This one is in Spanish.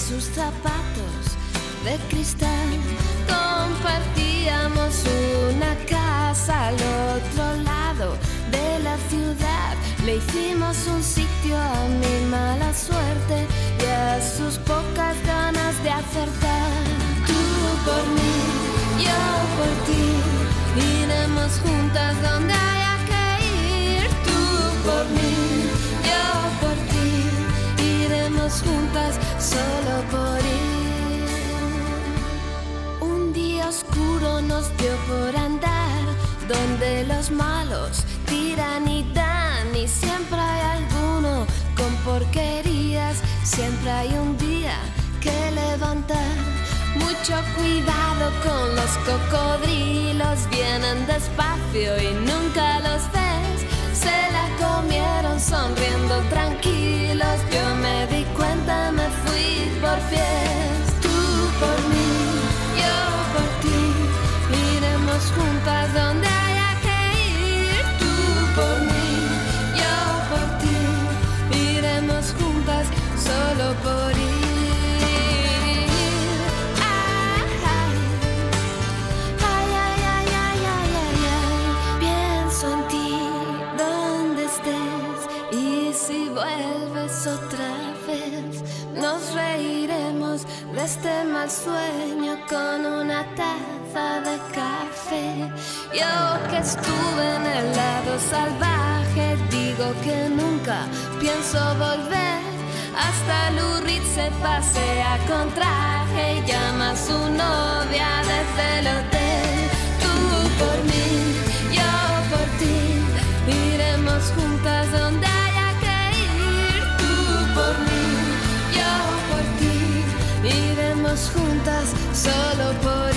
sus zapatos de cristal. Compartíamos una casa al otro lado de la ciudad. Le hicimos un sitio a mi mala suerte y a sus pocas ganas de acertar. Tú por mí, yo por ti, iremos juntas donde haya que ir. Tú por mí, yo por ti, iremos juntas solo por ir. Un día oscuro nos dio por andar donde los malos tiran y dan, y siempre hay alguno con porquerías. Siempre hay un día que levantar. Mucho cuidado con los cocodrilos, vienen despacio y nunca los ves. Se la comieron sonriendo tranquilos. Yo me di cuenta, me fui por pies. Tú por mí, yo por ti, iremos juntas donde haya que ir. Tú por mí, yo por ti, iremos juntas solo por ir. Vuelves otra vez, nos reiremos de este mal sueño con una taza de café. Yo que estuve en el lado salvaje, digo que nunca pienso volver. Hasta Lou Reed se pasea con traje y llama a su novia desde el hotel. Tú por mí, yo por ti, iremos juntas donde por mí, yo por ti, iremos juntas solo por